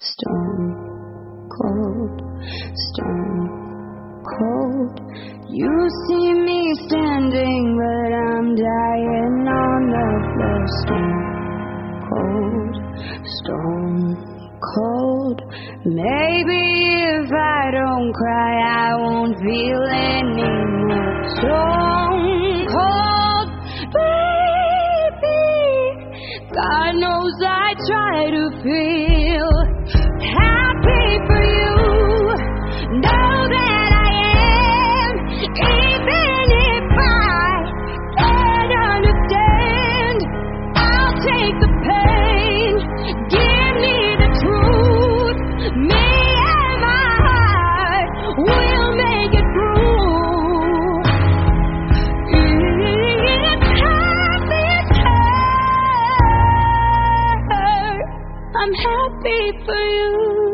stone cold, stone cold. You see me standing, but I'm dying on the floor. Stone cold, stone cold. Maybe if I don't cry, I won't feel anymore. Stone cold, baby. God knows I try to feel happy for you. Know that I am, even if I can't understand. I'll take the pain. Give me the truth. Me and my heart will make it through. It's happy, it's hurt. I'm happy for you.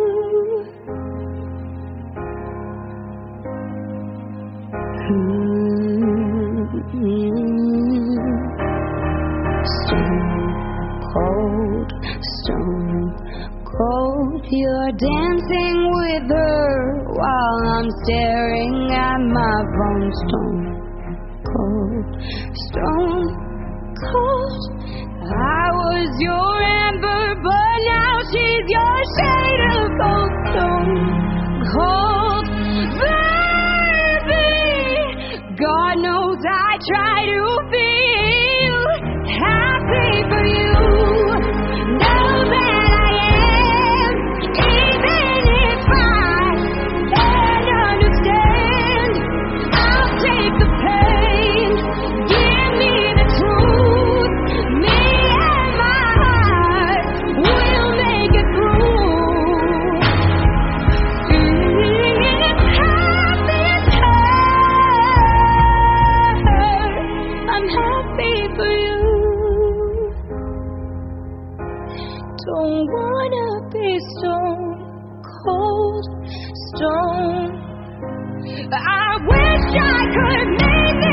Stone cold, you're dancing with her while I'm staring at my phone. Stone cold. I was your amber, but now she's your shade of gold. Stone cold, baby. God knows I try to feel happy for you. Know that I am, even if I can't understand. I'll take the pain. Give me the truth. Me and my heart will make it through. It's happy, it's hurt. I'm happy for you. Don't wanna be stone cold, stone. I wish I could make it.